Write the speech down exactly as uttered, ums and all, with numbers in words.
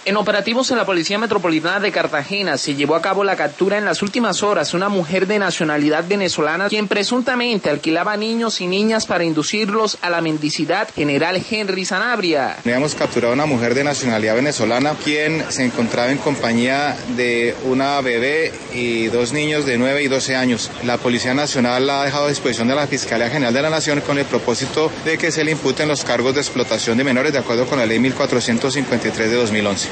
En operativos en la Policía Metropolitana de Cartagena se llevó a cabo la captura en las últimas horas de una mujer de nacionalidad venezolana quien presuntamente alquilaba niños y niñas para inducirlos a la mendicidad. General Henry Sanabria. Habíamos capturado a una mujer de nacionalidad venezolana quien se encontraba en compañía de una bebé y dos niños de nueve y doce años. La Policía Nacional la ha dejado a disposición de la Fiscalía General de la Nación con el propósito de que se le imputen los cargos de explotación de menores de acuerdo con la Ley mil cuatrocientos cincuenta y tres de dos mil once.